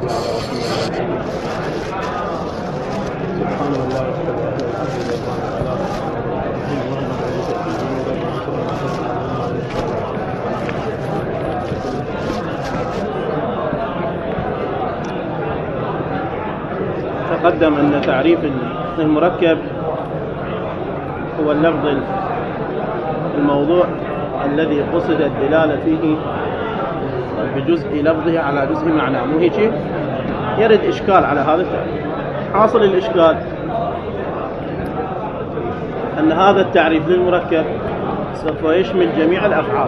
سبحان الله. تقدم أن تعريف المركب هو اللفظ الموضوع الذي قصد الدلالة فيه بجزء لفظه على جزء معناه، مو هيك؟ يرد إشكال على هذا التعريف. حاصل الإشكال أن هذا التعريف للمركب سوف يشمل جميع الأفعال،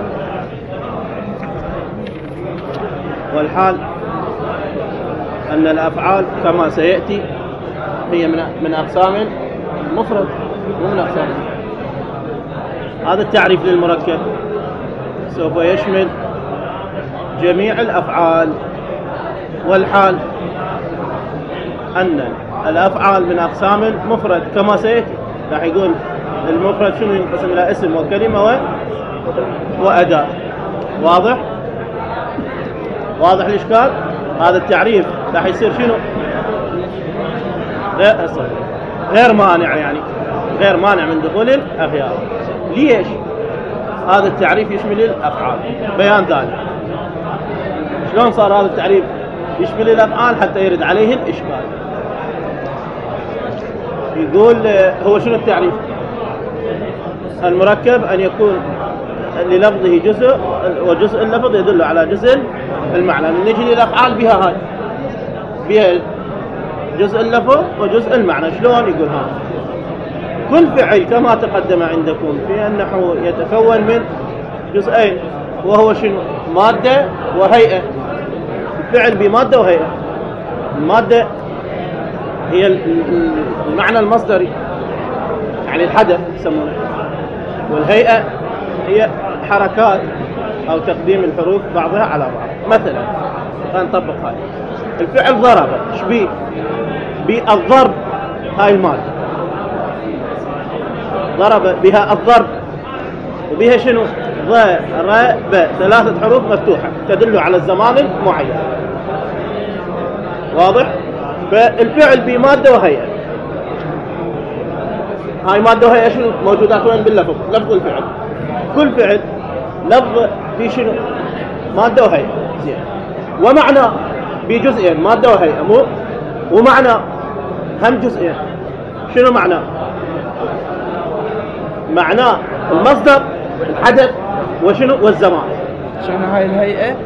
والحال أن الأفعال كما سيأتي هي من أقسام مفرد، مو من أقسام. هذا التعريف للمركب سوف يشمل جميع الأفعال، والحال أن الأفعال من أقسام مفرد كما سيأتي. راح يقول المفرد شنو ينقسم إلى اسم وكلمة وأداة. واضح؟ واضح الإشكال؟ هذا التعريف راح يصير شنو؟ غير مانع، يعني غير مانع من دخول الأخيار. ليش؟ هذا التعريف يشمل الأفعال. بيان ذلك شلون صار هذا التعريف يشمل الأفعال حتى يرد عليه الإشكال. يقول هو شنو التعريف؟ المركب أن يكون للفظه جزء، وجزء اللفظ يدل على جزء المعنى. نجي للأفعال بها هاي، بها جزء اللفظ وجزء المعنى. شلون؟ يقول ها كل فعل كما تقدم عندكم في النحو يتكون من جزئين، وهو شنو؟ مادة وهيئة. الفعل بمادة وهيئة. المادة هي المعنى المصدري، يعني الحدث يسمونه، والهيئة هي حركات أو تقديم الحروف بعضها على بعض. مثلا نطبق هاي الفعل ضرب، ايش بيه؟ بالضرب. هاي المادة ضرب بها الضرب، وبها شنو؟ ضرب، ثلاثة حروف مفتوحة تدل على الزمان المعين. واضح؟ فالفعل بمادة وهيئة. هاي مادة وهيئة شنو موجودات وين باللفظ؟ لفظ الفعل. كل فعل لفظ في شنو؟ مادة وهيئة. زين. ومعنى بجزئين، مادة وهيئة، مو ومعنى هم جزئين. شنو معنى؟ معناه المصدر، الحدث، وشنو؟ والزمان. شنو هاي الهيئة؟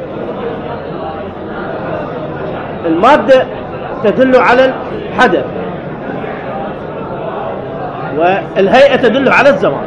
المادة تدل على الحدث، والهيئة تدل على الزمان.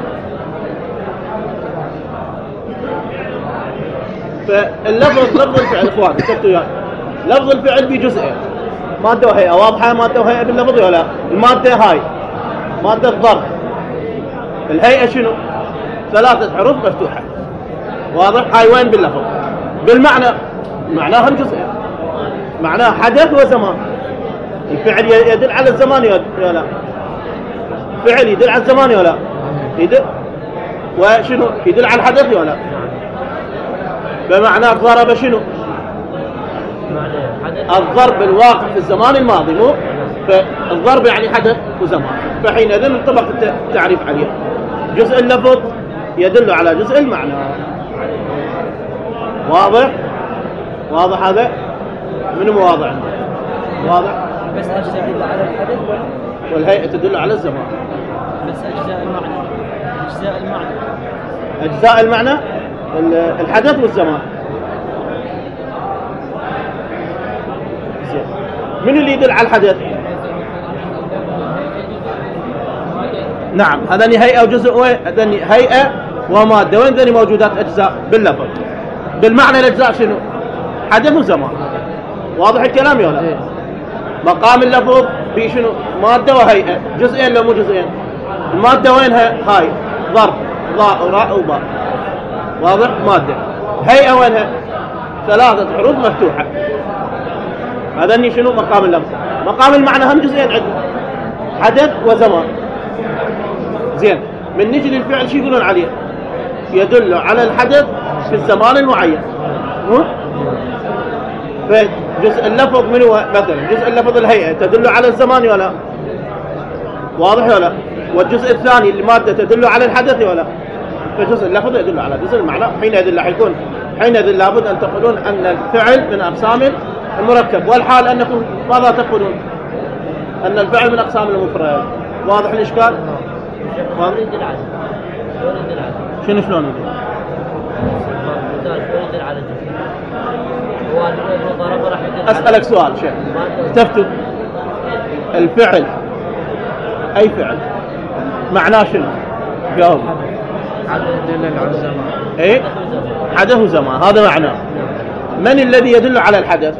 فاللفظ لفظ الفعل اخوان كتبتوا يعني لفظ الفعل بجزئين، مادة وهيئة. واضحة مادة وهيئة باللفظ ولا؟ المادة هاي مادة الضرب، الهيئة شنو؟ ثلاثة حروف مفتوحة. واضح؟ هاي وين باللفظ؟ بالمعنى معناها جزئين، معناه حدث وزمان. الفعل يدل على الزمان ولا لا؟ فعل يدل على الزمان ولا لا؟ يدل. وشنو؟ يدل على الحدث ولا لا؟ بمعنى ضرب شنو؟ الضرب الواقع في الزمان الماضي، مو؟ فالضرب يعني حدث وزمان. فحينئذ انطبق التعريف عليه. جزء اللفظ يدل على جزء المعنى. واضح؟ واضح هذا؟ منو واضح؟ واضح؟ بس أجزاء يدل على الحدث والهيئة تدل على الزمان. بس أجزاء المعنى. أجزاء المعنى. أجزاء المعنى الحدث والزمان. من اللي يدل على الحدث؟ نعم، هذني هيئة وجزء. وين هذني؟ هيئة ومادة. وين ذني موجودات أجزاء باللفظ؟ بالمعنى الأجزاء شنو؟ حدث وزمان. واضح الكلام يا ولد؟ مقام اللفظ في شنو؟ مادة وهيئة. جزئين لو مو جزئين؟ المادة وينها؟ هاي ضرب، ضاء وراء وباء. واضح؟ مادة. هيئة وينها؟ ثلاثة حروف مفتوحة. هذني شنو؟ مقام اللفظ. مقام المعنى هم جزئين عندنا، حدث وزمان. زين، من نجي للفعل شو يقولون عليه؟ يدل على الحدث في الزمان المعين. جزء اللفظ من هو مثلا جزء اللفظ الهيئة تدل على الزمان ولا واضح ولا، والجزء الثاني المادة تدل على الحدث ولا، فجزء اللفظ يدل على جزء المعنى. حينئذ لابد أن تقولون أن الفعل من أقسام المركب، والحال أنكم ماذا تقولون؟ أن الفعل من أقسام المفرد. واضح الإشكال؟ واضح؟ شنو شلون يدل؟ أسألك سؤال شيخ، تفتوا الفعل أي فعل معناه شنو؟ جاوب. يدل على الزمان. إيه؟ حدث وزمان، هذا معناه. من الذي يدل على الحدث؟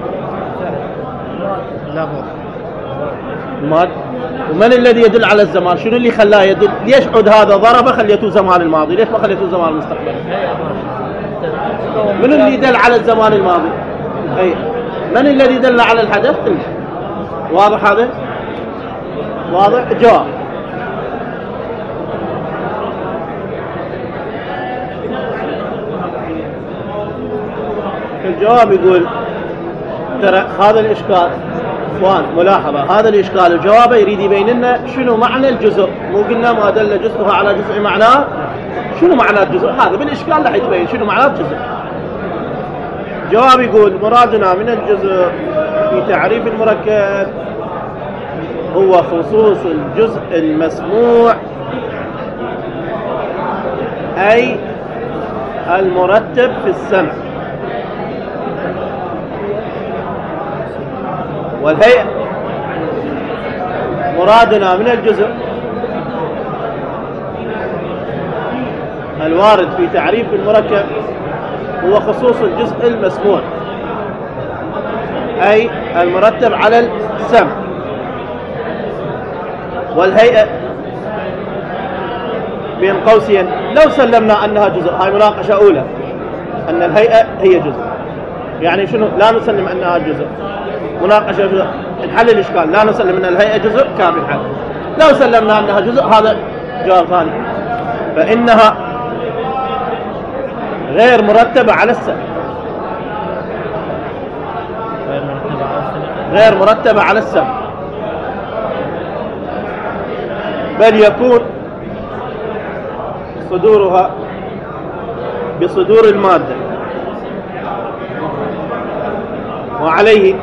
لفظ. ماد. ومن الذي يدل على الزمان؟ شنو اللي خلاه يدل؟ ليش عد هذا ضرب خليته زمان الماضي؟ ليش ما خليته زمان المستقبل؟ من اللي يدل على الزمان الماضي؟ أي من الذي دل على الحدث؟ واضح هذا؟ واضح؟ جواب. الجواب يقول ترى هذا الإشكال اخوان ملاحظة، هذا الإشكال الجواب يريد يبين لنا شنو معنى الجزء. مو قلنا ما دل جزءها على جزء معناه؟ شنو معنى الجزء؟ هذا بالإشكال راح يتبين شنو معنى الجزء. جواب يقول مرادنا من الجزء في تعريف المركب هو خصوص الجزء المسموع أي المرتب في السمع والهيئة. مرادنا من الجزء الوارد في تعريف المركب هو خصوص الجزء المسموع أي المرتب على السمع والهيئة. بين قوسين لو سلمنا أنها جزء، هاي مناقشة أولى، أن الهيئة هي جزء، يعني شنو؟ لا نسلم أنها جزء. مناقشة جزء نحل الإشكال، لا نسلم أن الهيئة جزء كامل حل. لو سلمنا أنها جزء هذا جواب ثاني، فإنها غير مرتبة على السمع. غير مرتبة على السمع، بل يكون صدورها بصدور المادة، وعليه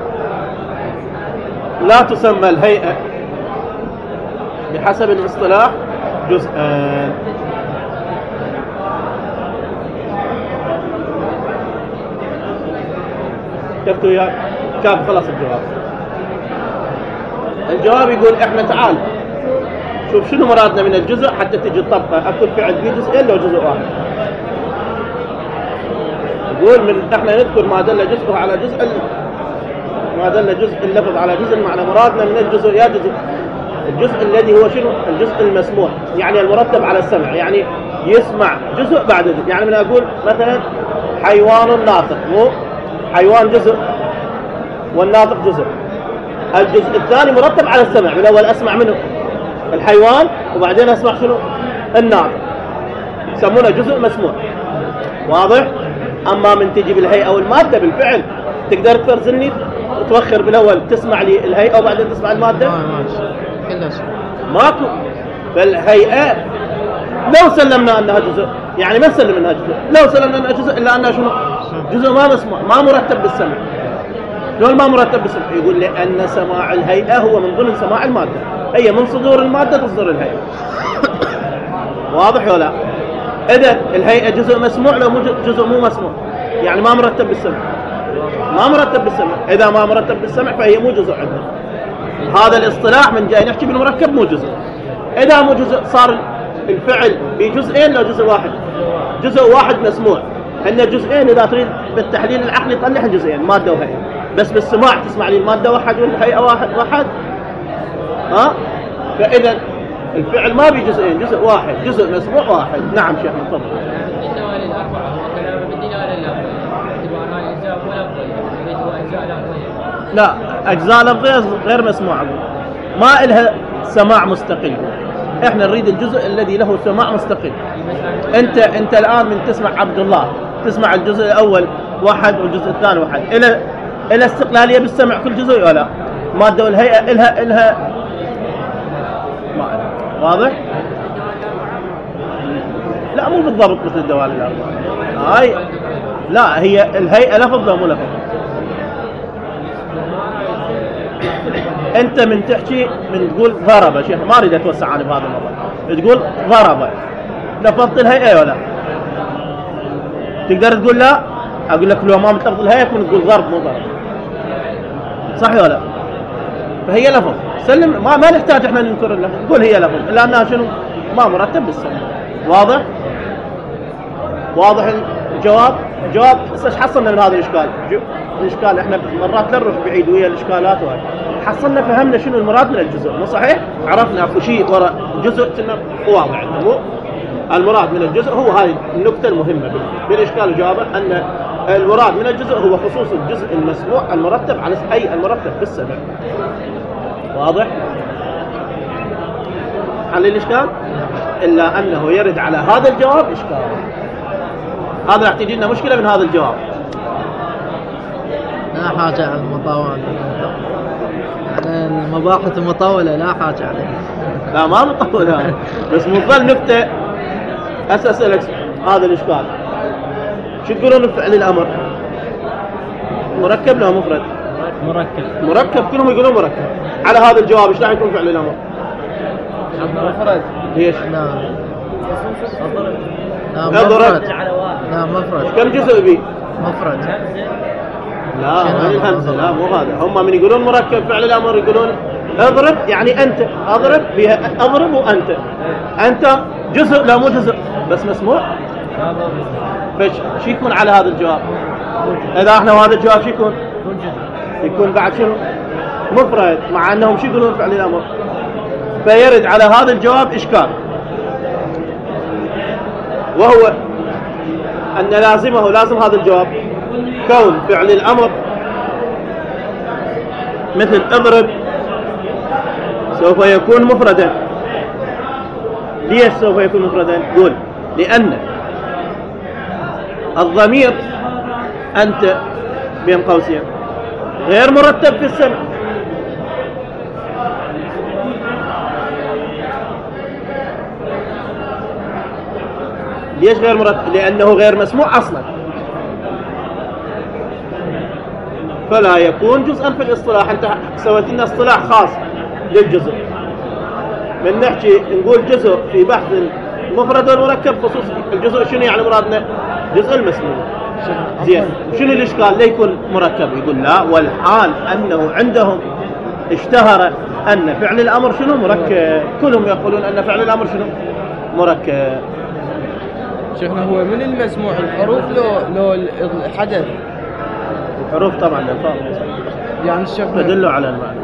لا تسمى الهيئة بحسب الاصطلاح جزءان. كفتوا يا كاف خلاص الجواب يقول احنا تعال شوف شنو مرادنا من الجزء حتى تجي الطبقة. اكو فعل فيه جزئين لو جزء واحد. يقول من احنا نذكر ما دل جزءه على جزء، ما دل جزء اللفظ على جزء المعنى. مرادنا من الجزء يا جزء الجزء الذي هو شنو؟ الجزء المسموع، يعني المرتب على السمع، يعني يسمع جزء بعد جزء. يعني من اقول مثلا حيوان ناطق، مو حيوان جزء والناطق جزء. الجزء الثاني مرتب على السمع، من اول اسمع منه الحيوان وبعدين اسمع شنو؟ الناطق، يسمونه جزء مسموع. واضح؟ اما من تجي بالهيئة او المادة بالفعل تقدر ترسلني توخر بالاول تسمع لي الهيئة وبعدين تسمع المادة؟ ماكو. فالهيئة لو سلمنا انها جزء، يعني ما نسلم انها جزء، لو سلمنا انها جزء الا انها شنو؟ جزء ما مسموع، ما مرتب بالسمع. شلون ما مرتب بالسمع؟ يقول لأن سماع الهيئة هو من ضمن سماع المادة، هي من صدور المادة تصدر الهيئة. واضح ولا لا؟ إذا الهيئة جزء مسموع لو جزء مو مسموع، يعني ما مرتب بالسمع، ما مرتب بالسمع. إذا ما مرتب بالسمع فهي مو جزء عندنا. هذا الاصطلاح من جاي نحكي بالمركب مو جزء. إذا مو جزء صار الفعل بجزئين لو جزء واحد، جزء واحد مسموع. هن جزئين إذا تريد بالتحليل العقلي طلع جزئين مادة وهيئة، بس بالسماع تسمع لي المادة واحد والهيئة واحد. ها؟ فإذا الفعل ما بجزئين، جزء واحد، جزء مسموع واحد. نعم شيخ تفضل. الدوال الأربعة وكلام بالدلالة اللفظية اعتبارها أجزاء ولفظية وأجزاء لفظية. لا، أجزاء لفظية غير مسموعة، ما إلها سماع مستقل. إحنا نريد الجزء الذي له سماع مستقل. أنت الآن من تسمع عبد الله تسمع الجزء الأول واحد والجزء الثاني واحد، إلى إلها استقلالية بالسمع كل جزء ولا مادة والهيئة إلها ما واضح؟ لا مو بالضبط مثل الدوال الأربعة هاي، لا هي الهيئة لفظ لا مو لفظ. أنت من تحكي من تقول ضرب شيخ، ما أريد أتوسع أنا بهذا الموضوع، تقول ضرب لفظت الهيئة ولا تقدر تقول لا؟ أقول لك لو ما متلفظ الهيئة كنت تقول ضرب مو ضرب، صح ولا؟ فهي لفظ سلم، ما نحتاج احنا ننكر اللفظ، نقول هي لفظ لأنها شنو؟ ما مرتب بالسمع. واضح؟ واضح الجواب؟ الجواب ايش حصلنا من هذا الاشكال؟ الاشكال احنا مرات لا نروح بعيد ويا الاشكالات وهاي، حصلنا فهمنا شنو المراد من الجزء، مو صحيح؟ عرفنا اكو شيء وراء جزء كنا واضح عندنا، مو المراد من الجزء هو هاي النقطة المهمة بالاشكال الجواب ان المراد من الجزء هو خصوص الجزء المسموع المرتب على اي المرتب بالسمع. واضح؟ حل الاشكال؟ الا انه يرد على هذا الجواب اشكال، هذا راح تجي لنا مشكلة من هذا الجواب. لا حاجة على المطاولة، يعني المباحث المطولة لا حاجة عليها. لا ما مطولة بس مظل نكتة. أسألك هذا الإشكال، شو تقولون بفعل الأمر؟ مركب لا مفرد؟ مركب كلهم يقولون مركب. على هذا الجواب ايش راح يكون فعل الأمر؟ مفرد. ليش؟ لا اضرب. لا مفرد. كم جزء بي؟ مفرد. لا ما الهمزة، لا مو هذا. هم من يقولون مركب فعل الأمر يقولون اضرب يعني أنت، أضرب بها أضرب وأنت، أنت جزء لا مو جزء بس مسموع. فش شو يكون على هذا الجواب؟ إذا احنا وهذا الجواب شو يكون؟ يكون بعد شنو؟ مفرد، مع أنهم شو يقولون فعل الأمر. فيرد على هذا الجواب إشكال، وهو أن لازم هذا الجواب كون فعل الأمر مثل اضرب سوف يكون مفردا. ليش سوف يكون مفردا؟ قول لأن الضمير أنت بين قوسين غير مرتب في السمع، ليش غير مرتب؟ لأنه غير مسموع أصلا، فلا يكون جزءا في الاصطلاح. أنت سويت لنا اصطلاح خاص للجزء، من نحكي نقول جزء في بحث المفرد والمركب خصوص الجزء شنو يعني مرادنا؟ جزء المسموع. زين شنو الإشكال؟ لا يكون مركب. يقول لا، والحال أنه عندهم اشتهر أن فعل الأمر شنو؟ مركب. كلهم يقولون أن فعل الأمر شنو؟ مركب. شيخنا هو من المسموع الحروف لو الحدث؟ الحروف طبعا الألفاظ يعني شيخنا تدل على المعنى.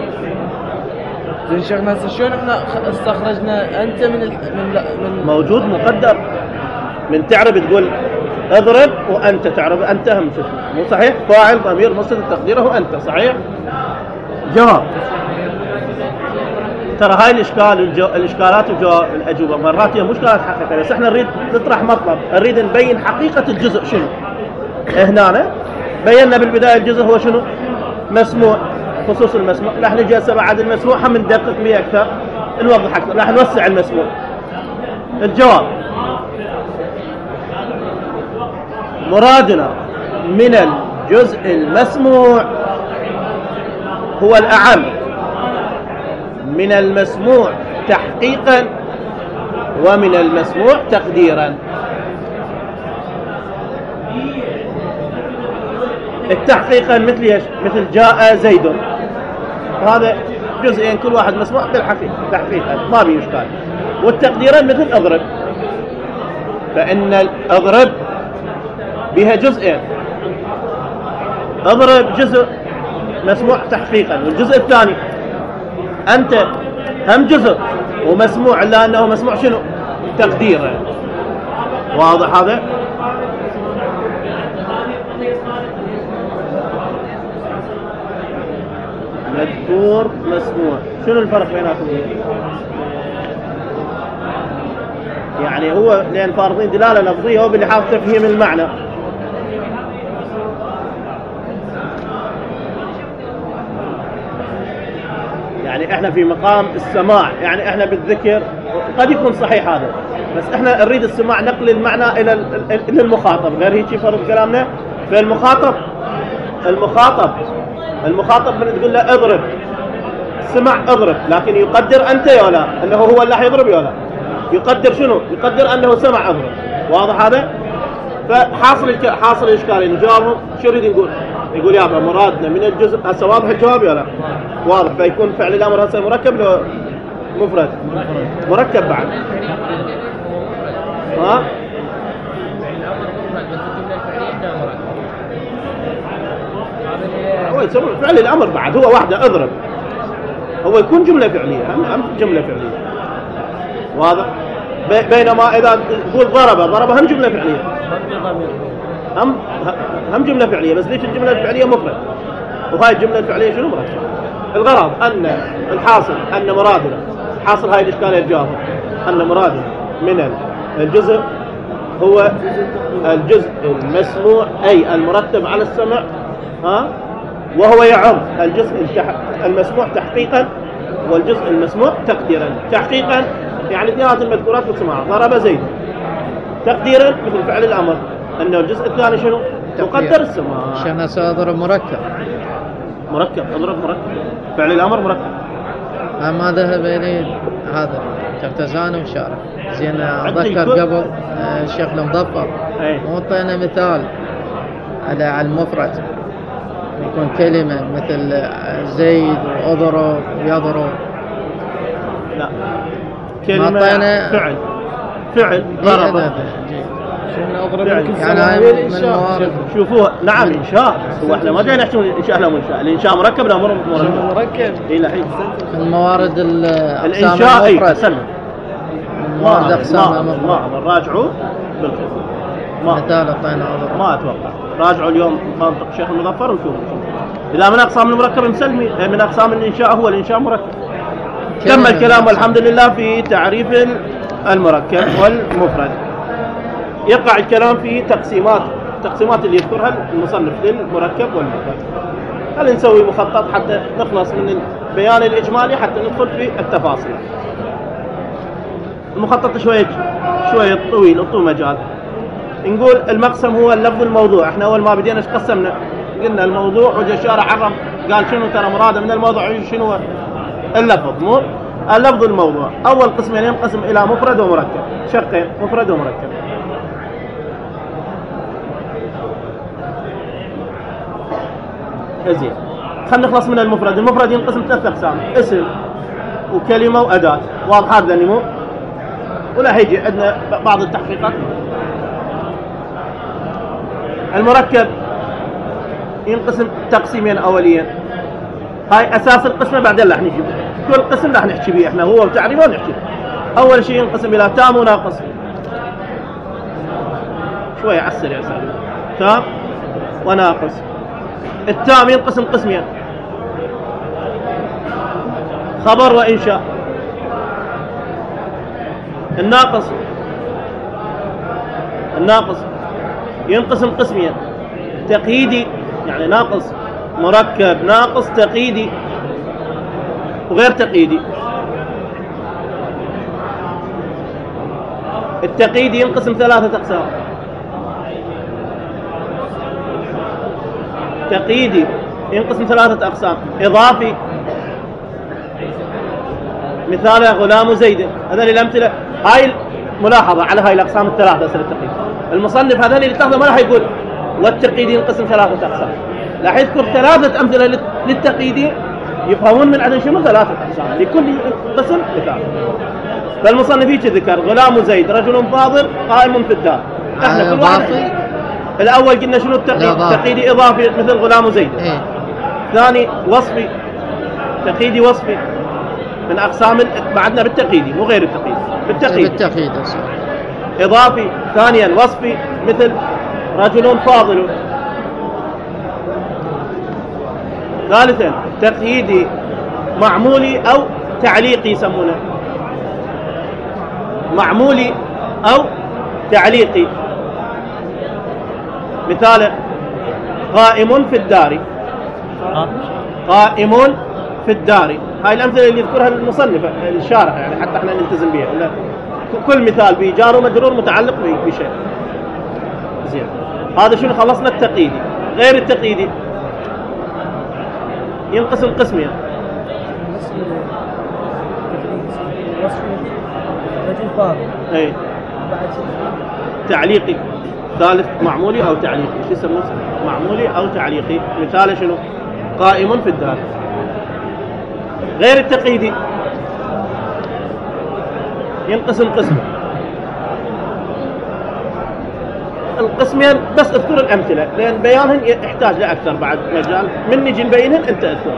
زين شيخنا هسه شلون احنا استخرجنا انت من موجود مقدر من تعرب تقول اضرب وانت تعرب انت هم شو مو صحيح؟ فاعل ضمير مستتر تقديره انت، صحيح؟ جواب. ترى هاي الاشكالات والاجوبه مرات هي مشكلات حقيقيه، بس احنا نريد نطرح مطلب، نريد نبين حقيقه الجزء شنو. هنا بينا بالبدايه الجزء هو شنو؟ مسموع، خصوص المسموع. راح نجي هسه بعد المسموع هم ندقق به اكثر، نوضح اكثر، راح نوسع المسموع. الجواب مرادنا من الجزء المسموع هو الأعم من المسموع تحقيقا ومن المسموع تقديرا. التحقيقا مثل ايش؟ مثل جاء زيد، هذا جزئين كل واحد مسموع بالحقيقة تحقيقا ما بيه اشكال. والتقديرا مثل اضرب، فإن اضرب بها جزئين، اضرب جزء مسموع تحقيقا، والجزء الثاني أنت هم جزء ومسموع إلا أنه مسموع شنو؟ تقديرا. واضح هذا؟ مذكور مسموع، شنو الفرق بيناتهم؟ يعني هو لأن فارضين دلالة لفظية وباللحاظ تفهيم المعنى. يعني احنا في مقام السماع، يعني احنا بالذكر قد يكون صحيح هذا، بس احنا نريد السماع نقل المعنى الى المخاطب، غير هيك فرض كلامنا. فالمخاطب المخاطب من تقول له اضرب، سمع اضرب، لكن يقدر انت يا لا انه هو اللي حيضرب يا لا، يقدر شنو؟ يقدر انه سمع اضرب. واضح هذا؟ فحاصل الاشكالين. نجاوبهم شو يريد نقول؟ يقول يابا مرادنا من الجزء، هسه واضح الجواب يا لا؟ واضح. فيكون فعل الامر هسه مركب لو مفرد؟ مركب بعد. ها؟ هو يسمى فعل الامر بعد، هو واحده اضرب، هو يكون جمله فعليه، هم جمله فعليه. واضح؟ بينما اذا تقول ضرب هم جمله فعليه، هم جمله فعليه، بس ليش الجمله الفعليه مفرد؟ وهاي الجمله الفعليه شنو مركب؟ الغرض ان الحاصل ان مرادنا، حاصل هاي الاشكاليه الجواب ان مرادنا من الجزء هو الجزء المسموع اي المرتب على السمع، ها، وهو يعم الجزء المسموع تحقيقا والجزء المسموع تقديرا. تحقيقا يعني اثنينات المذكورات بالسماع، ضرب زيد. تقديرا مثل فعل الامر انه الجزء الثاني شنو؟ مقدر السماع. عشان اضرب مركب اضرب مركب، فعل الامر مركب. ما ذهب الي هذا ترتزان وشارع. زين اتذكر قبل الشيخ المظفر وطينا مثال على المفرد، يكون كلمة مثل زيد واضرب ويضرب. لا، كلمة فعل ضرب. يعني من الموارد. شوفوها، نعم إنشاء، هو احنا ما جاي نحكي إنشاء لا منشاء، الإنشاء مركب لا مركب. إيه لا من موارد الإنشاء. أي سلم. موارد أقسام المفرد. ما راجعوا بالخصوص. مثال اعطينا اضرب. ما أتوقع. راجعوا اليوم منطق الشيخ المظفر وشوفوا. إذا من أقسام المركب مسلمي، من أقسام الإنشاء هو الإنشاء مركب. تم الكلام والحمد لله في تعريف المركب والمفرد. يقع الكلام في تقسيمات اللي يذكرها المصنف للمركب والمفرد. هل نسوي مخطط حتى نخلص من البيان الإجمالي حتى ندخل في التفاصيل. المخطط شوية طويل مجال. نقول المقسم هو اللفظ الموضوع. احنا أول ما بدينا قسمنا قلنا الموضوع، وجا الشارع عرف قال شنو ترى مراده من الموضوع شنو اللفظ، مو اللفظ الموضوع. أول قسمين ينقسم إلى مفرد ومركب، شقين مفرد ومركب. زين، خلينا نخلص من المفرد. المفرد ينقسم ثلاث أقسام: اسم وكلمة وأداة. واضح هذا النمو؟ ولا هيجي عندنا بعض التحقيقات. المركب ينقسم تقسيمين أوليين، هاي أساس القسمة، بعدين راح نجيب كل قسم راح نحكي به احنا، هو تعريفه نحكي. أول شيء ينقسم إلى تام وناقص. شوية عسر يا سالم. تام وناقص. التام ينقسم قسمين: خبر وإنشاء. الناقص ينقسم قسمين: تقييدي، يعني ناقص مركب ناقص تقييدي وغير تقييدي. التقييدي ينقسم ثلاثة أقسام: تقييدي ينقسم ثلاثة أقسام: إضافي، مثاله غلام زيد. هذول الأمثلة، هاي ملاحظة على هاي الأقسام الثلاثة. أسئلة التقييد المصنف هذول اللي تلاحظه ما راح يقول والتقييدي ينقسم ثلاثة أقسام، راح يذكر ثلاثة أمثلة للتقييدي يفهمون من عدد شنو ثلاثة أقسام لكل قسم مثال. فالمصنف هيك ذكر: غلام زيد رجل فاضل قائم في الدار. احنا كل واحد الأول قلنا شنو التقييدي إضافي مثل غلام زيد. ثاني وصفي، تقييدي وصفي من أقسام بعدنا بالتقييدي مو غير التقييدي، بالتقييد إضافي. ثانيا وصفي مثل رجل فاضل. ثالثا تقييدي معمولي أو تعليقي يسمونه، معمولي أو تعليقي. مثال قائم في الدار، قائم في الدار. هاي الأمثلة اللي يذكرها المصنف الشارح يعني حتى احنا نلتزم بها، إن كل مثال بجار ومجرور متعلق بشيء. زين، هذا شنو خلصنا التقييدي. غير التقييدي ينقسم قسمين. اي تعليقي، ثالث معمولي او تعليقي. شو يسموه؟ معمولي او تعليقي. مثاله شنو؟ قائم في الدار. غير التقييدي ينقسم قسمين. القسمين بس اذكر الامثله لان بيانهن يحتاج لاكثر بعد مجال من نجي نبينهن انت اذكر.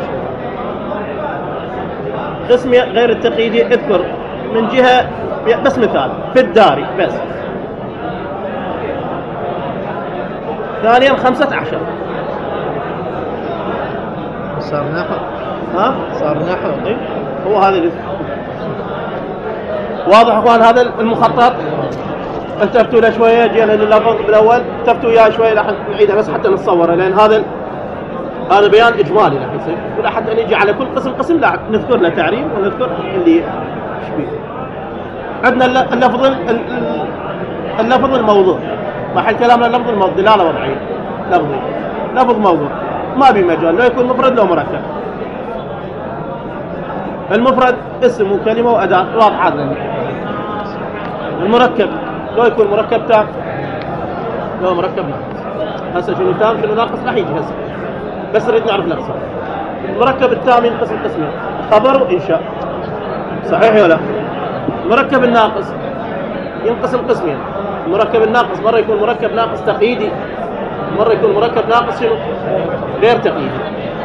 قسم غير التقييدي اذكر من جهه بس مثال في الدار بس. ثانيا 15 صار نحو. ها صار نحو. إيه؟ هو هذا اللي واضح اخوان. هذا المخطط التفتوا له شويه، جينا لللفظ بالاول تفتوا اياه شويه راح نعيدها بس حتى نتصوره لان هذا بيان اجمالي راح يصير. ولا حتى نجي على كل قسم لا نذكر له تعريف ونذكر اللي شبيه. عندنا اللفظ الموضوع. محل كلامنا اللفظ الموضوع دلاله وضعيه لفظي. لفظ موضوع ما بي مجال لا يكون مفرد لو مركب. المفرد اسم وكلمه واداه واضحه لنا. المركب لو يكون مركب تام لو مركب ناقص. هسه شنو تام شنو ناقص راح يجي هسه بس نريد نعرف الاقسام. المركب التام ينقسم قسمين، خبر وانشاء. صحيح ولا؟ المركب الناقص ينقسم قسمين. المركب الناقص مره يكون مركب ناقص تقييدي، مره يكون مركب ناقص شنو؟ غير تقييدي.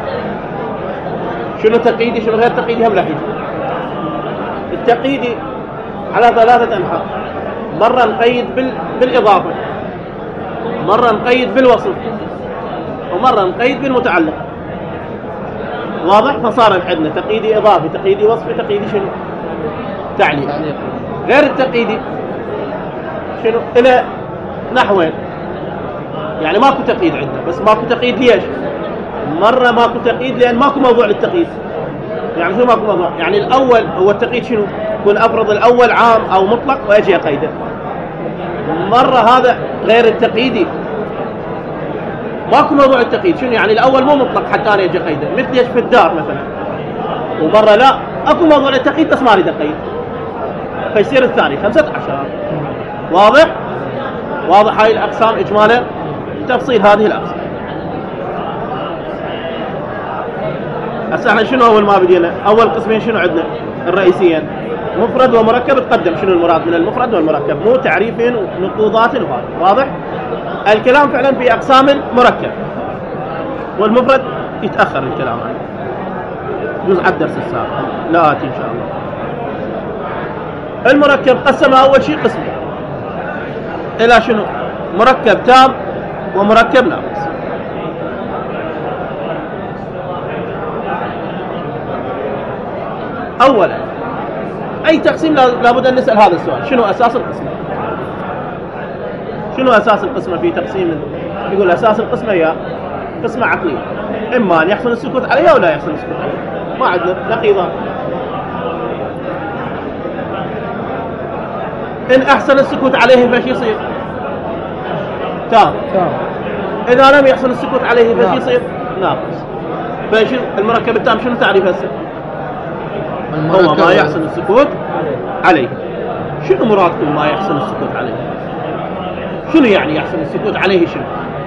شنو تقييدي شنو غير تقييدي هم راح يجي. التقييدي على 3 أنحاء. مرة نقيد بالإضافة، مرة نقيد بالوصف، ومرة نقيد بالمتعلق. واضح؟ فصار عندنا تقييدي إضافي، تقييدي وصفي، تقييدي شنو؟ تعليق. غير التقييدي شنو؟ إلى نحوين. يعني ماكو تقييد عندنا، بس ماكو تقييد ليش؟ مرة ماكو تقييد لأن ماكو موضوع للتقييد. يعني شنو ماكو موضوع؟ يعني الأول هو التقييد شنو؟ يكون أفرض الأول عام أو مطلق وأجي أقيده. مرة هذا غير التقييدي ماكو موضوع التقييد. شنو يعني الأول مو مطلق حتى أنا أجي أقيده مثل إيش في الدار مثلا. ومرة لا أكو موضوع التقييد بس ما أريد أقيد فيصير الثاني 15. واضح؟ واضح هاي الأقسام إجمالا. تفصيل هذه الأقسام. هسه احنا شنو اول ما بدينا؟ اول قسمين شنو عندنا؟ الرئيسيين مفرد ومركب. تقدم شنو المراد من المفرد والمركب، مو تعريفين ونقوضات وهذا. واضح؟ الكلام فعلا في اقسام المركب والمفرد يتاخر الكلام عنه. جزء على الدرس السابق لا آتي ان شاء الله. المركب قسم اول شيء قسمين الى شنو؟ مركب تام ومركب ناقص. اولا اي تقسيم لابد ان نسال هذا السؤال: شنو اساس القسمه؟ شنو اساس القسمه في تقسيم؟ يقول اساس القسمه هي قسمه عقليه، اما ان يحصل السكوت عليها ولا يحصل السكوت عليها. ما عندنا نقيضان. ان احسن السكوت عليه فايش يصير؟ تام. اذا لم يحصل السكوت عليه فايش يصير؟ ناقص. فايش المركب التام شنو تعريف هسه؟ هو ما يحسن السكوت عليه. شنو مرادكم ما يحسن السكوت عليه؟ شنو يعني يحسن السكوت عليه؟ شنو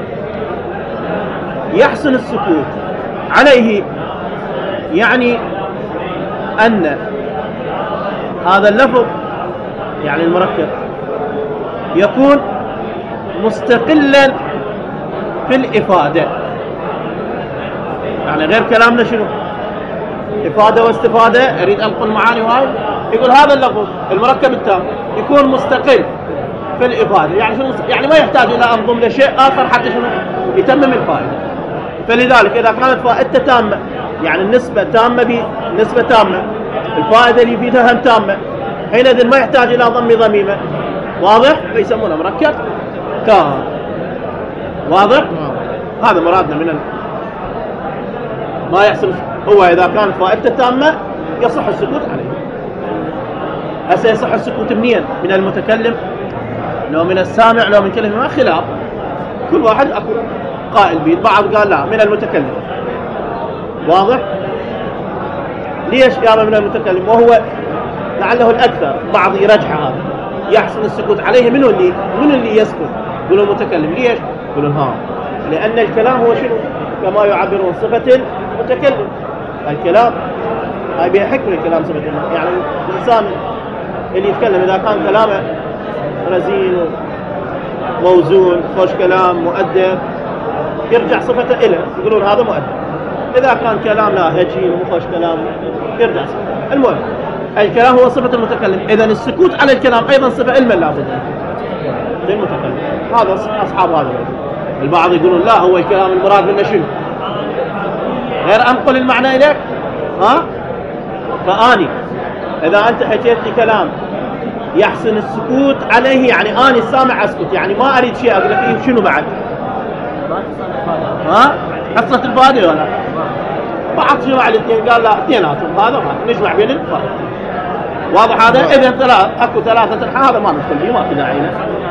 يحسن السكوت عليه؟ يعني أن هذا اللفظ يعني المركب يكون مستقلا في الإفادة. يعني غير كلامنا شنو؟ إفادة واستفادة. أريد أنقل معاني وهاي. يقول هذا اللفظ المركب التام يكون مستقل في الإفادة. يعني شنو؟ يعني ما يحتاج إلى أن أنضم لشيء آخر حتى شنو؟ يتمم الفائدة. فلذلك إذا كانت فائدته تامة، يعني النسبة تامة نسبة تامة، الفائدة اللي يفيدها هم تامة، حينئذ ما يحتاج إلى ضم ضميمة. واضح؟ فيسمونه مركب تام. واضح؟ هذا مرادنا من ما يحصل هو إذا كانت فائدته تامة يصح السكوت عليه. هسه يصح السكوت منين؟ من المتكلم لو من السامع لو من كلمة ما خلاف، كل واحد أكو قائل به. بعض قال لا من المتكلم. واضح؟ ليش يا من المتكلم وهو لعله الأكثر؟ بعض يرجح هذا يحسن السكوت عليه. من اللي يسكت؟ يقولوا المتكلم. ليش؟ يقولوا لأن الكلام هو شنو؟ كما يعبرون صفة المتكلم. الكلام هاي بها حكمة. الكلام صفة يعني الإنسان اللي يتكلم إذا كان كلامه رزين موزون خوش كلام مؤدب يرجع صفته إله، يقولون هذا مؤدب. إذا كان كلام لا هجين ومو خوش كلام يرجع صفته. المهم الكلام هو صفة المتكلم، إذن السكوت على الكلام أيضا صفة علما لابد للمتكلم. هذا أصحاب هذا البعض يقولون لا هو الكلام المراد منه شنو؟ غير أنقل المعنى إليك. فآني إذا أنت حكيت لي كلام يحسن السكوت عليه يعني أنا السامع أسكت، يعني ما أريد شيء أقول لك شنو بعد؟ حصلت الفائدة ولا؟ بعض جمع الاثنين قال لا اثنيناتهم هذا ما نجمع بين الفرق. واضح هذا؟ إذا أكو ثلاثة هذا ما ندخل فيه ما في داعي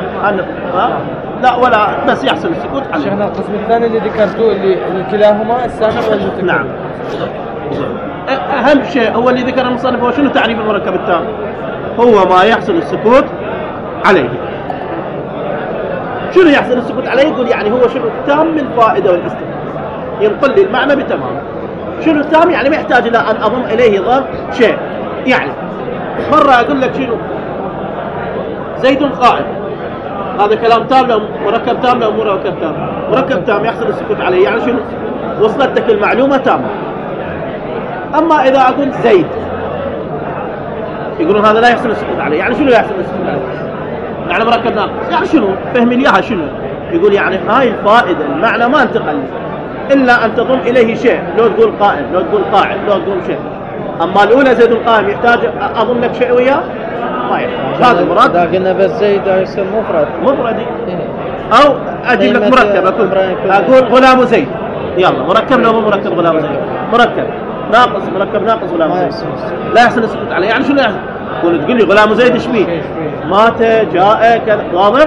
لا ولا بس يحسن السكوت عليه. شيخنا القسم الثاني اللي ذكرتوه اللي كلاهما السامع والمتكلم. نعم. أهم شيء هو اللي ذكر المصنف هو شنو تعريف المركب التام؟ هو ما يحسن السكوت عليه. شنو يحسن السكوت عليه؟ يقول يعني هو شنو تام الفائدة والاستفادة، ينقل لي المعنى بتمام. شنو التام؟ يعني ما يحتاج إلى أن أضم إليه ضم شيء. يعني مرة أقول لك شنو زيد قائم، هذا كلام تام لو مركب تام لو مركب تام؟ مركب تام يحسن السكوت عليه يعني شنو وصلتك المعلومة تامة. أما إذا أقول زيد يقولون هذا لا يحسن السكوت عليه. يعني شنو يحسن السكوت عليه؟ يعني مركب ناقص. يعني شنو فهمي لي شنو يقول؟ يعني هاي الفائدة المعنى ما انتقل إلا أن تضم إليه شيء، لو تقول قائم لو تقول قاعد لو تقول شيء. أما الأولى زيد القائم يحتاج أضم لك شيء وياه؟ ما يحتاج. هذا المراد. إذا قلنا بس زيد يصير مفردي أو أجيب لك مركب أقول غلام زيد. يلا مركب لو مو مركب غلام زيد مركب ناقص مركب ناقص غلام زيد لا يحسن السكوت عليه. يعني شنو يحسن؟ تقول لي غلام زيد ايش بيه؟ مات جاء كذا. واضح؟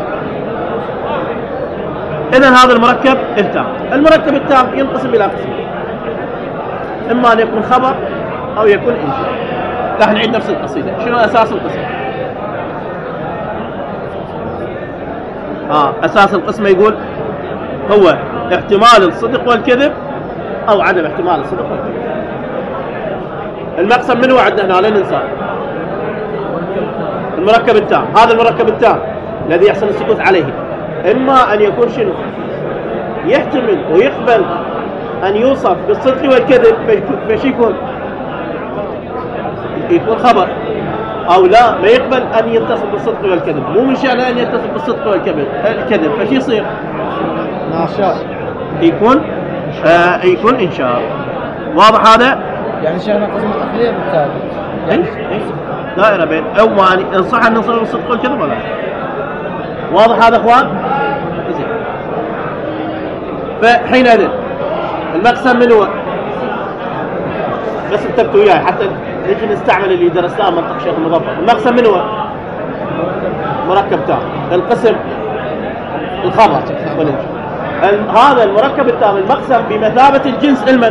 إذن هذا المركب التام. المركب التام ينقسم إلى قسمين، إما أن يكون خبر أو يكون إنشاء. راح نعيد نفس القصيدة. شنو أساس القسم؟ أساس القسم يقول هو احتمال الصدق والكذب أو عدم احتمال الصدق والكذب. المقسم منه عندنا هنا لا ننسى المركب التام. هذا المركب التام الذي يحسن السكوت عليه إما أن يكون شنو يحتمل ويقبل أن يوصف بالصدق والكذب فش يكون خبر، أو لا ما يقبل أن يتصف بالصدق والكذب. مو من شأنه أن يتصف بالصدق والكذب فش يصير؟ يكون إنشاء. واضح هذا؟ يعني شيخنا قسم التقليد بالتالي دائرة بين أو ما إن صح أن نصير بالصدق والكذب ولا؟ واضح هذا أخوان؟ فحينئذ المقسم من هو؟ بس انتبهوا وياي حتى نجي نستعمل اللي درسناه منطق شيخ المظفر. المقسم من هو؟ مركب تام. القسم الخبر هذا المركب التام المقسم بمثابة الجنس علما.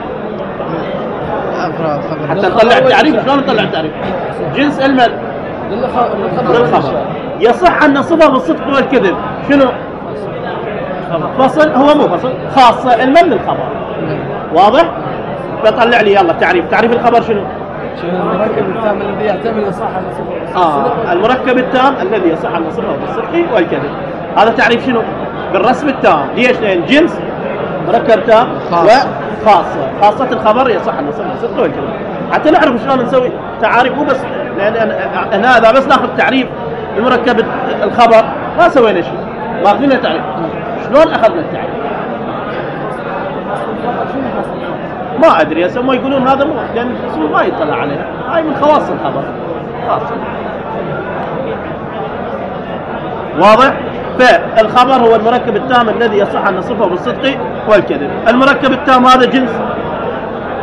حتى نطلع التعريف. شلون نطلع التعريف؟ جنس علما للخبر يصح أن نصبه بالصدق والكذب. شنو؟ فصل هو مو فصل خاصة علما للخبر. واضح؟ فطلع لي يلا تعريف الخبر شنو؟ المركب التام الذي يعتمد على صحة الصدق. المركب التام الذي يصح أن نصبه بالصدق والكذب. هذا تعريف شنو؟ بالرسم التام. ليش؟ لأن جنس مركب تام وخاصة الخبر يصح أن نصبه بالصدق والكذب. حتى نعرف شلون نسوي تعاريف. مو بس لأن هنا إذا بس ناخذ تعريف المركب الخبر ما سوينا شيء، ما أخذنا تعريف. شلون أخذنا التعريف؟ ما أدري يسموا يقولون هذا مو لأن الرسول ما يطلع عليه. هاي من خواص الخبر خاصة. واضح؟ فالخبر هو المركب التام الذي يصح أن نصفه بالصدق والكذب. المركب التام هذا جنس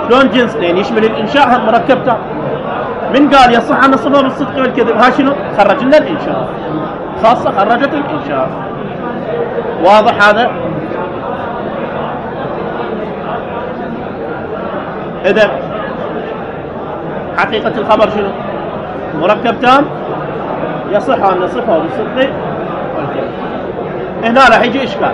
شلون جنس؟ لأن يشمل الإنشاء هم مركب تام. من قال يصح أن نصفه بالصدق والكذب؟ ها شنو؟ خرج لنا الإنشاء، خاصة خرجت الإنشاء. واضح هذا؟ إذا حقيقة الخبر شنو؟ مركب تام يصح أن نصفه بالصدق والكذب. هنا راح يجي إشكال.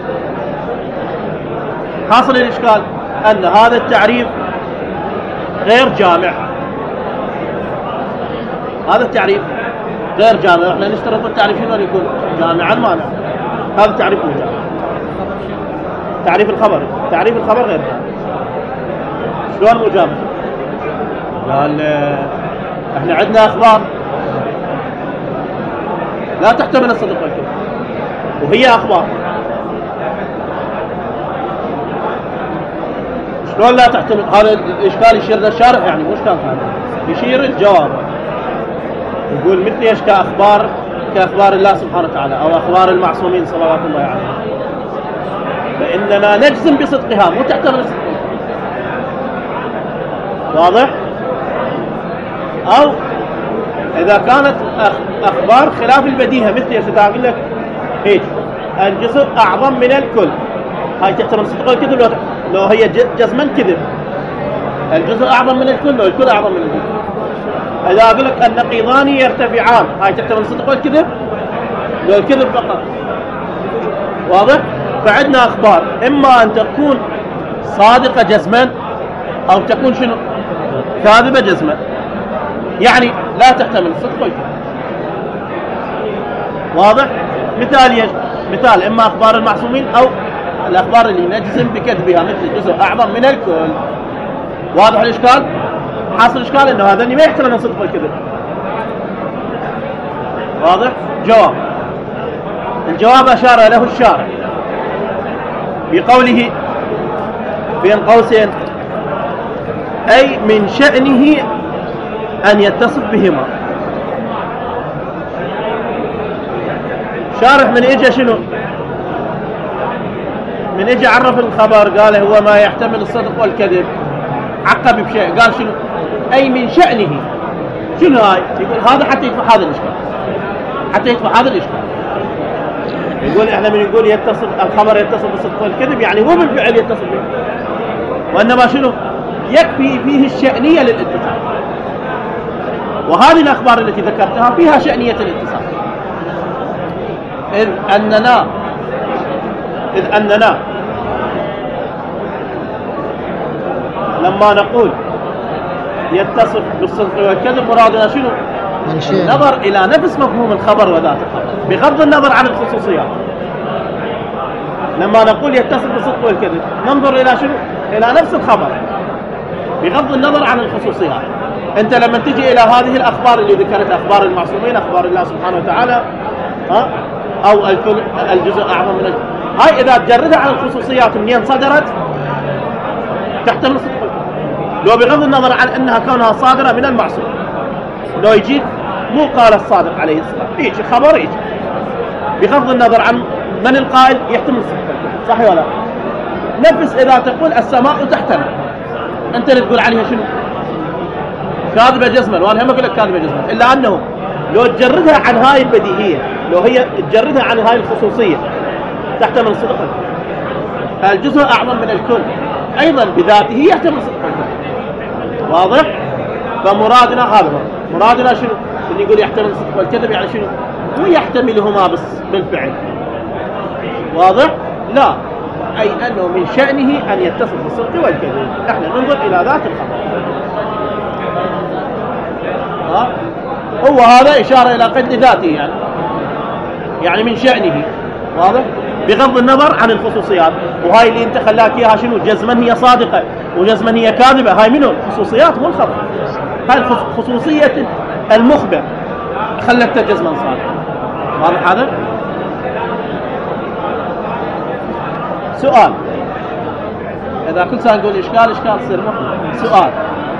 حاصل الإشكال أن هذا التعريف غير جامع. هذا التعريف غير جامع. احنا نشترط التعريف شنو يكون؟ جامعا مانع. هذا التعريف مو جامع. تعريف الخبر غير جامع. شلون مو جامع؟ قال احنا عندنا اخبار لا تحتمل الصدق والكذب، وهي اخبار. شلون لا تحتمل؟ هذا الاشكال يشير للشارع، يعني مو اشكال ثاني، يشير الجواب. يقول مثل ايش؟ كاخبار الله سبحانه وتعالى او اخبار المعصومين صلوات الله عليهم، فاننا نجزم بصدقها مو تحتمل الصدق. واضح؟ او اذا كانت اخبار خلاف البديهه، مثل ايش؟ اقول لك هيك الجزء اعظم من الكل، هاي تحتمل الصدق والكذب لو هي جزما كذب. الجزء اعظم من الكل لو الكل اعظم من الجزء. اذا اقول لك النقيضان يرتفعان، هاي تحتمل الصدق والكذب لو الكذب فقط. واضح؟ فعندنا اخبار اما ان تكون صادقه جزما او تكون شنو؟ كاذبه جزما، يعني لا تحتمل الصدق والكذب. واضح؟ مثال اما اخبار المعصومين او الاخبار اللي نجزم بكذبها، مثل جزء اعظم من الكل. واضح الاشكال؟ حاصل الاشكال انه هذا ما يحتمل الصدق والكذب. واضح؟ جواب. الجواب اشار له الشارع بقوله بين قوسين اي من شأنه ان يتصف بهما. شارح من اجى شنو؟ من اجى عرف الخبر قال هو ما يحتمل الصدق والكذب، عقب بشيء قال شنو؟ اي من شأنه. شنو هاي؟ يقول هذا حتى يدفع هذا الاشكال، يقول احنا من يقول يتصل الخبر يتصل بالصدق والكذب، يعني مو بالفعل يتصل به، وانما شنو؟ يكفي فيه الشأنية للاتصال. وهذه الاخبار التي ذكرتها فيها شأنية الاتصال، إذ أننا لما نقول يتصف بالصدق والكذب مرادنا شنو؟ النظر إلى نفس مفهوم الخبر وذات الخبر بغض النظر عن الخصوصيات. لما نقول يتصف بالصدق والكذب ننظر إلى شنو؟ إلى نفس الخبر بغض النظر عن الخصوصيات. أنت لما تجي إلى هذه الأخبار اللي ذكرت أخبار المعصومين، أخبار الله سبحانه وتعالى، أو الجزء أعظم من هاي إذا تجردها عن الخصوصيات منين صدرت تحتمل الصدق والكذب، لو بغض النظر عن أنها كونها صادرة من المعصوم. لو يجي مو قال الصادق عليه السلام، يجي خبر يجي بغض النظر عن من القائل يحتمل الصدق والكذب، صح ولا؟ نفس إذا تقول السماء تحتمل، أنت اللي تقول عليها شنو؟ كاذبة جزما، وأنا هم أقول لك كاذبة جزما، إلا أنه لو تجردها عن هاي البديهية، لو هي تجردها عن هاي الخصوصية تحتمل الصدق والكذب. الجزء أعظم من الكل أيضا بذاته يحتمل الصدق والكذب. واضح؟ فمرادنا هذا مرادنا شنو؟ اللي يقول يحتمل الصدق والكذب يعني شنو؟ مو يحتملهما بس بالفعل. واضح؟ لا، أي أنه من شأنه أن يتصف بالصدق والكذب. احنا ننظر إلى ذات الخبر. هو هذا إشارة إلى قد ذاته، يعني من شأنه. واضح؟ بغض النظر عن الخصوصيات. وهاي اللي انت خلاك اياها شنو؟ جزما هي صادقة وجزما هي كاذبة، هاي منو؟ الخصوصيات مو الخبر. هاي خصوصية المخبر خلتها جزما صادقة. واضح هذا؟ سؤال، إذا كل سنة نقول إشكال تصير سؤال: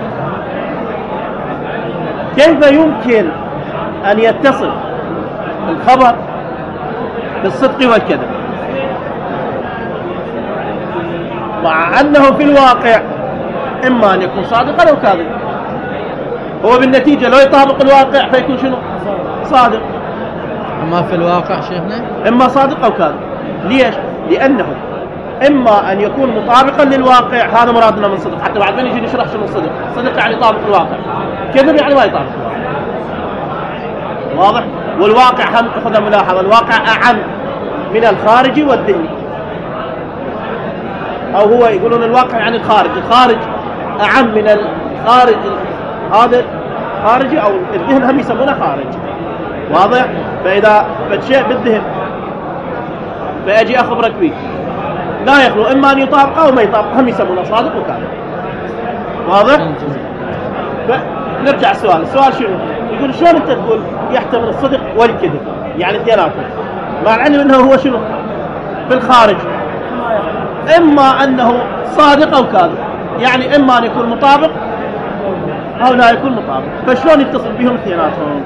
كيف يمكن أن يتصف الخبر بالصدق والكذب مع أنه في الواقع إما أن يكون صادقا أو كاذبا. هو بالنتيجة لو يطابق الواقع فيكون شنو؟ صادق. أما في الواقع شيخنا إما صادق أو كاذب. ليش؟ لأنه إما أن يكون مطابقا للواقع، هذا مرادنا من صدق، حتى بعد ما نجي نشرح شنو الصدق. صدق يعني يطابق الواقع، كذب يعني ما يطابق الواقع. واضح؟ والواقع هم خذ ملاحظة، الواقع أعم من الخارجي والذهني، أو هو يقولون الواقع يعني الخارج، الخارج أعم من الخارج، هذا خارجي أو الذهن هم يسمونه خارج. واضح؟ فإذا بشيء بالذهن فأجي أخبرك فيه لا يخلو إما أن يطابق أو ما يطابق، هم يسمونه صادق وكاذب. واضح؟ فنرجع السؤال شنو؟ يقول شلون أنت تقول يحتمل الصدق والكذب يعني اثنيناتهم، مع العلم أنه هو شنو؟ في الخارج إما أنه صادق أو كاذب، يعني إما أن يكون مطابق أو لا يكون مطابق، فشلون يتصل بهم اثنيناتهم؟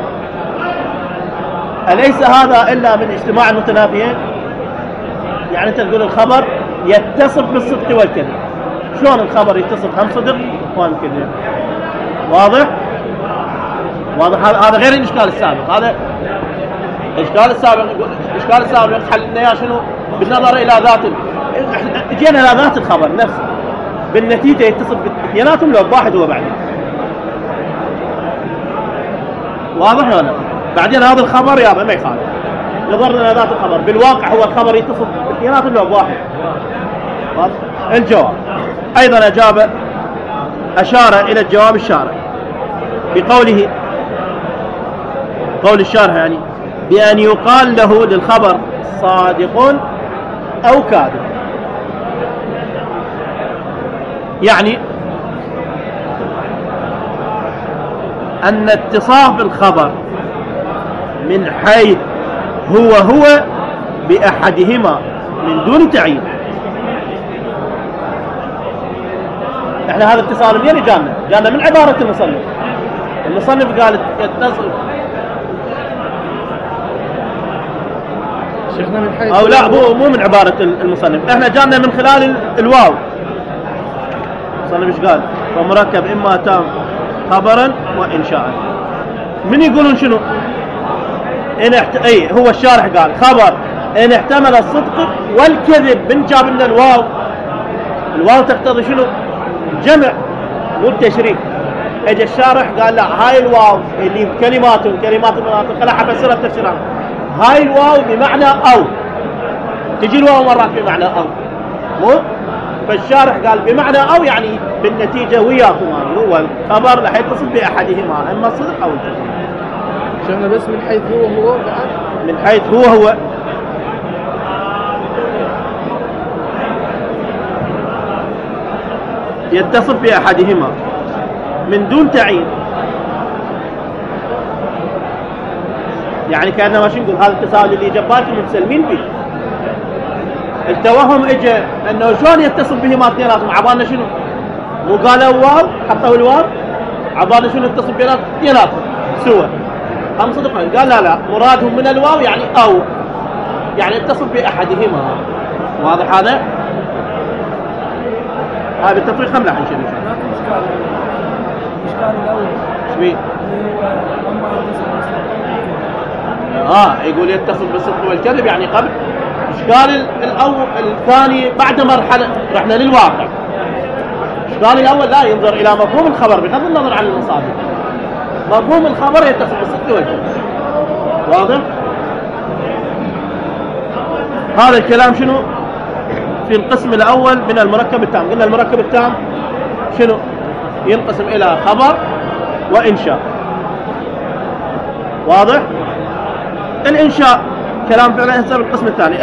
أليس هذا إلا من اجتماع المتنافيين؟ يعني أنت تقول الخبر يتصف بالصدق والكذب، شلون الخبر يتصف هم صدق وهم كذب؟ واضح؟ هذا غير الإشكال السابق. هذا الإشكال السابق حل لنا إياه شنو؟ بالنظر إلى ذات جينا إلى ذات الخبر نفسه، بالنتيجة يتصف باثنيناتهم لو واحد هو بعدين. واضح ولا لا؟ بعدين هذا الخبر يابا ما يخالف، نظرنا إلى ذات الخبر، بالواقع هو الخبر يتصف باثنيناتهم لو واحد. واضح؟ الجواب أيضا أشار إلى الجواب الشارع بقوله، قول الشارع يعني بأن يقال له للخبر صادق أو كاذب، يعني أن اتصاف الخبر من حيث هو بأحدهما من دون تعيين. احنا هذا اتصال منين جانا من عبارة المصنف قال يتصل شيخنا من حيث او لا مو من عبارة المصنف، احنا جانا من خلال الواو. المصنف ايش قال؟ فمركب اما تام خبرا وانشاء. من يقولون شنو؟ هو الشارح قال خبر ان احتمل الصدق والكذب، من جاب لنا الواو تقتضي شنو؟ جمع مو التشريك. اجى الشارح قال لا، هاي الواو اللي كلمات المناطق خلها حفسرها بتفسيرها، هاي الواو بمعنى او، تجي الواو مرات بمعنى او مو، فالشارح قال بمعنى او يعني بالنتيجه وياكم هو الخبر راح يتصل باحدهما، اما الصدق او الكذب. شيخنا بس من حيث هو بعد، من حيث هو يتصل بأحدهما من دون تعيين، يعني كأنما شو نقول هذا التساؤل اللي جبالكم متسلمين فيه. التوهم اجى انه شلون يتصل بهما اثنيناتهم، عبالنا شنو؟ مو قالوا واو حطوا الواو، عبالنا شنو يتصل بيناتهم اثنيناتهم سوا، هم صدق. قال لا مرادهم من الواو يعني او، يعني يتصل بأحدهما. واضح هذا؟ هذا بالتطبيق هم لا حنشوف. الإشكال الأول شبيه؟ يقول يتصل بالصدق والكذب يعني قبل. الإشكال الثاني بعد مرحلة رحنا للواقع. الإشكال الأول لا ينظر إلى مفهوم الخبر بغض النظر عن المصادر. مفهوم الخبر يتصل بالصدق والكذب. واضح؟ هذا الكلام شنو؟ في القسم الأول من المركب التام. قلنا المركب التام شنو؟ ينقسم إلى خبر وإنشاء. واضح؟ الإنشاء كلام فعلا يحسب القسم الثاني.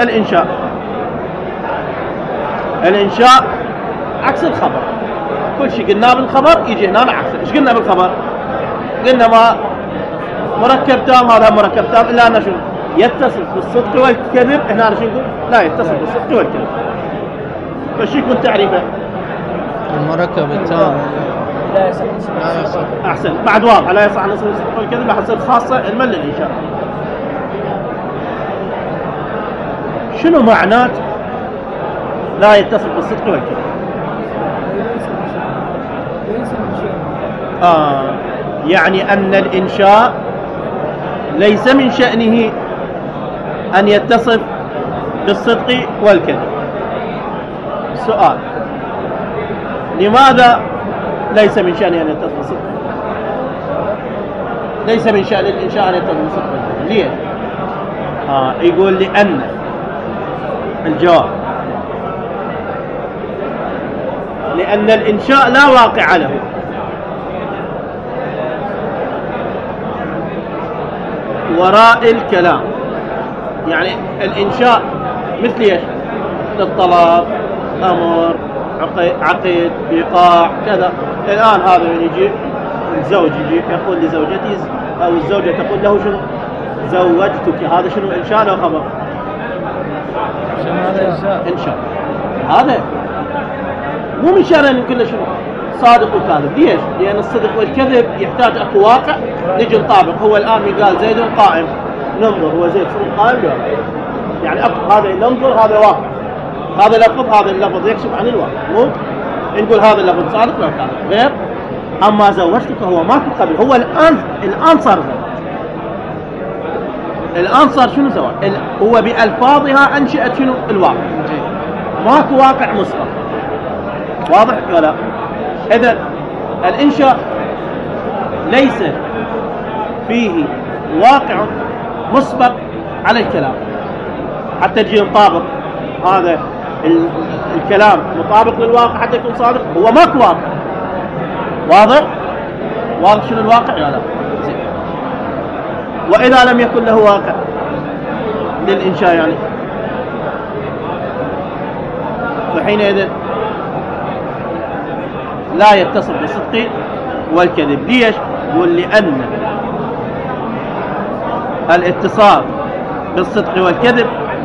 الإنشاء عكس الخبر. كل شيء قلناه بالخبر يجي هنا عكسه. إيش قلنا بالخبر؟ قلنا ما مركب تام، هذا مركب تام إلا أنه شنو؟ يتصل بالصدق والكذب. هنا شنو نقول؟ لا يتصل بالصدق والكذب. فش يكون تعريفه؟ المركب التام لا يصح. أحسن، بعد واضح لا يصح نصف الصدق والكذب، حصل خاصة المل الإنشاء. شنو معنات لا يتصل بالصدق والكذب؟ يعني أن الإنشاء ليس من شأنه أن يتصف بالصدق والكذب. السؤال: لماذا ليس من شأنه أن يتصف بالصدق؟ ليس من شأن الإنشاء أن يتصف بالصدق والكذب. ليه؟ يقول لأن الجواب: لأن الإنشاء لا واقع له، وراء الكلام. يعني الإنشاء مثل ايش؟ الطلب، أمر، عقد، إيقاع، كذا. الآن هذا من يجي الزوج يجي يقول لزوجتي، أو الزوجة تقول له شنو؟ زوجتك. هذا شنو؟ إنشاء أو خبر؟ إنشاء. هذا مو من شأنه أن يكون شنو؟ صادق وكاذب. ليش؟ لأن الصدق والكذب يحتاج أكو واقع نجي نطابق. هو الآن قال زيد قائم، ننظر هو زيد صدق قائم لا؟ يعني أكو هذا ننظر، هذا واقع، هذا لفظ، هذا اللفظ يكشف عن الواقع. مو نقول هذا اللفظ صادق ولا كاذب. غير. أما زوجتك هو ماكو قبل، هو الآن صار زواج. الآن صار شنو زواج؟ هو بألفاظها أنشأت شنو؟ الواقع. ماكو واقع مسبق. واضح ولا؟ إذن الإنشاء ليس فيه واقع مسبق على الكلام حتى تجي نطابق هذا الكلام مطابق للواقع حتى يكون صادق. هو ماكو واقع. واضح؟ واضح شنو الواقع ولا لا؟ وإذا لم يكن له واقع للإنشاء يعني فحينئذ لا يتصف بالصدق والكذب. ليش؟ يقول لأن الاتصاف بالصدق والكذب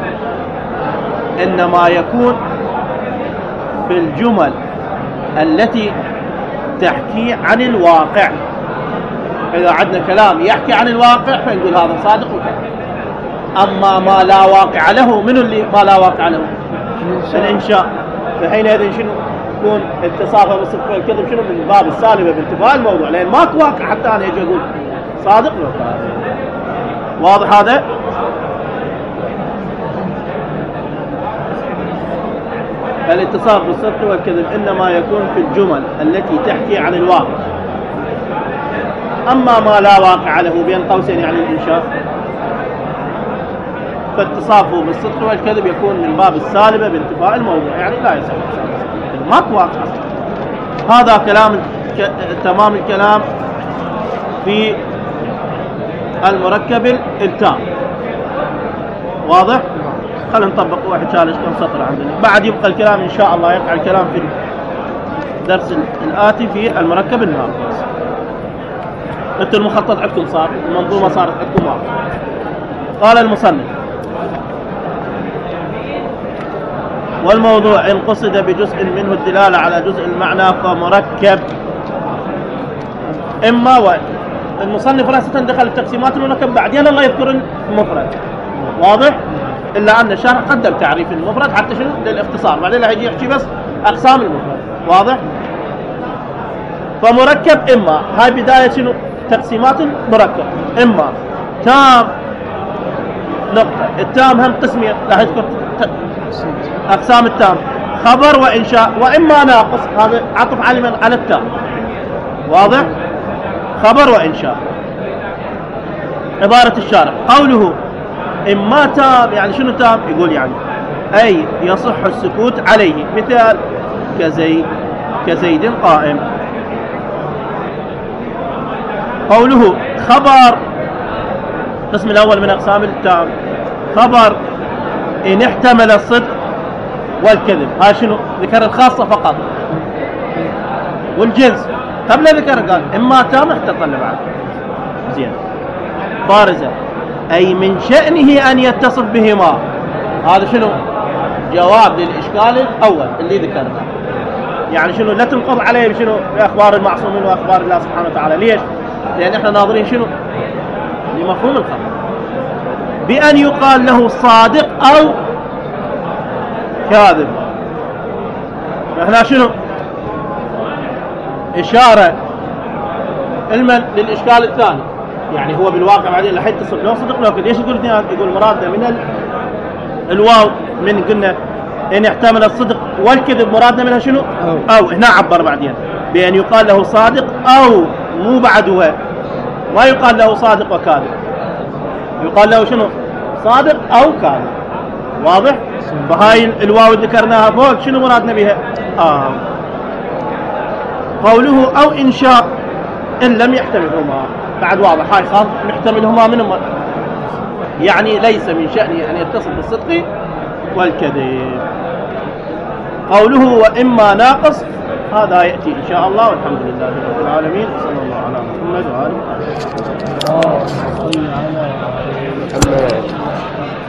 إنما يكون في الجمل التي تحكي عن الواقع. إذا عندنا كلام يحكي عن الواقع فنقول هذا صادق وكذب. أما ما لا واقع له، من اللي ما لا واقع له؟ الإنشاء. فحينئذ شنو يكون اتصافه بالصدق والكذب؟ شنو؟ من باب السالبة بانتفاء الموضوع، لأن ماكو واقع حتى أنا أجي أقول صادق ولا كاذب. واضح هذا؟ الاتصاف بالصدق والكذب إنما يكون في الجمل التي تحكي عن الواقع. أما ما لا واقع له بين قوسين يعني الإنشاء، فاتصافه بالصدق والكذب يكون من باب السالبة بانتفاء الموضوع، يعني لا يسمى ماكو واقع. هذا كلام تمام الكلام في المركب التام. واضح؟ خلينا نطبق واحد ثالث كم سطر عندنا. بعد يبقى الكلام إن شاء الله، يقع الكلام في الدرس الآتي في المركب الناقص. انتم المخطط عندكم صار، المنظومة صارت عندكم واضح. قال المصنف: والموضوع إن قصد بجزء منه الدلالة على جزء المعنى فمركب إما المصنف راسة دخل التقسيمات المركب، بعدين الله يذكر المفرد. واضح؟ إلا أن الشرح قدم تعريف المفرد حتى شنو؟ للاختصار، بعدين هيجي يحكي بس أقسام المفرد. واضح؟ فمركب إما، هاي بداية شنو؟ تقسيمات المركب. إما تام نقطة، التام هم قسمين، راح يذكر أقسام التام: خبر وإنشاء. وإما ناقص، هذا عطف على التام. واضح؟ خبر وإنشاء. عبارة الشارح قوله إما تام، يعني شنو تام؟ يقول يعني أي يصح السكوت عليه. مثال كزيد قائم. قوله خبر، القسم الأول من أقسام التام، خبر إن احتمل الصدق والكذب. ها شنو؟ ذكر الخاصة فقط، والجنس قبل ذكر قال إما تام احتطل بعد. زين. بارزة أي من شأنه أن يتصف بهما. هذا شنو؟ جواب للإشكال الأول اللي ذكرنا. يعني شنو؟ لا تنقض عليه بشنو؟ بأخبار المعصومين وأخبار الله سبحانه وتعالى. ليش؟ لأن احنا ناظرين شنو؟ لمفهوم الخبر، بأن يقال له صادق أو كاذب. احنا شنو؟ إشارة علما للإشكال الثاني، يعني هو بالواقع بعدين راح يتصل لو صدق لو كذب. ليش يقول اثنين؟ يقول مرادنا من الواو من قلنا إن احتمل الصدق والكذب مرادنا منها شنو؟ أو هنا عبر بعدين بأن يقال له صادق أو مو بعدها، ما يقال له صادق وكاذب، يقال له شنو؟ صادق أو كاذب. واضح؟ فهاي الواو اللي ذكرناها فوق شنو مرادنا بها؟ قوله أو إنشاء إن لم يحتملهما، بعد واضح هاي خاص محتملهما منهما، يعني ليس من شأنه أن يتصل بالصدق والكذب. قوله وإما ناقص هذا يأتي إن شاء الله، والحمد لله رب العالمين، صلى الله على محمد وآله وصحبه.